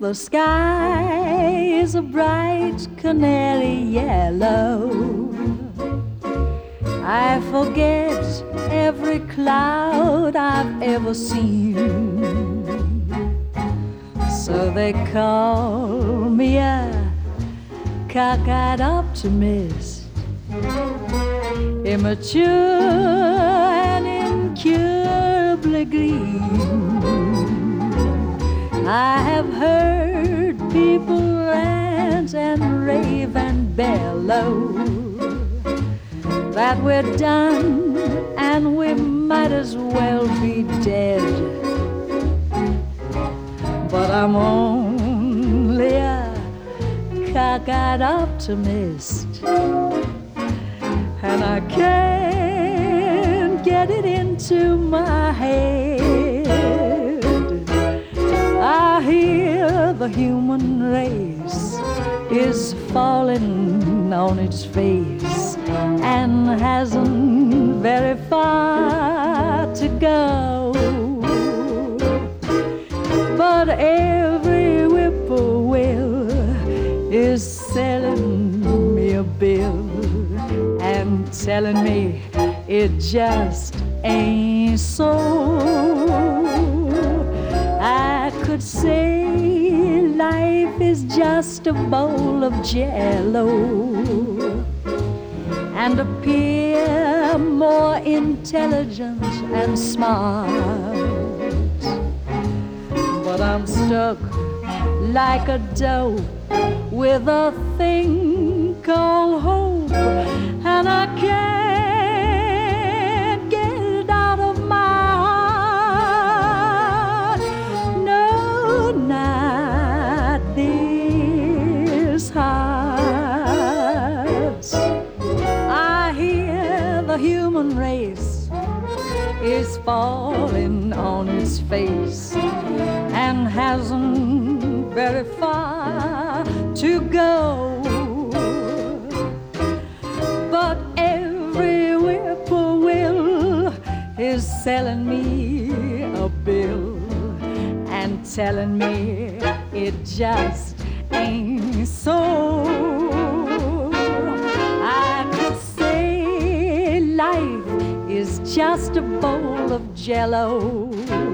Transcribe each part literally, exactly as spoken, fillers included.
the sky is a bright canary yellow. I forget every cloud I've ever seen. So they call me a cockeyed optimist, immature and incurably green. I have heard people rant and rave and bellow that we're done and we might as well be dead. But I'm only a cockeyed optimist, and I can't get it into my head. I hear the human race is falling on its face and hasn't very far to go. But every whippoorwill is selling me a bill and telling me it just ain't so. I could say life is just a bowl of jello and appear more intelligent and smart, but I'm stuck like a dope with a thing called hope, and I can't get it out of my heart. No, not this heart. I hear the human race is falling on its face and hasn't very far to go. But every whippoorwill is selling me a bill and telling me it just ain't so. I could say life is just a bowl of jello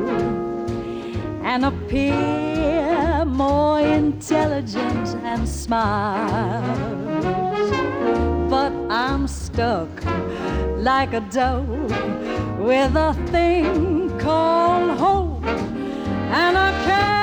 and appear more intelligent and smart, but I'm stuck like a dope with a thing called hope, and I can't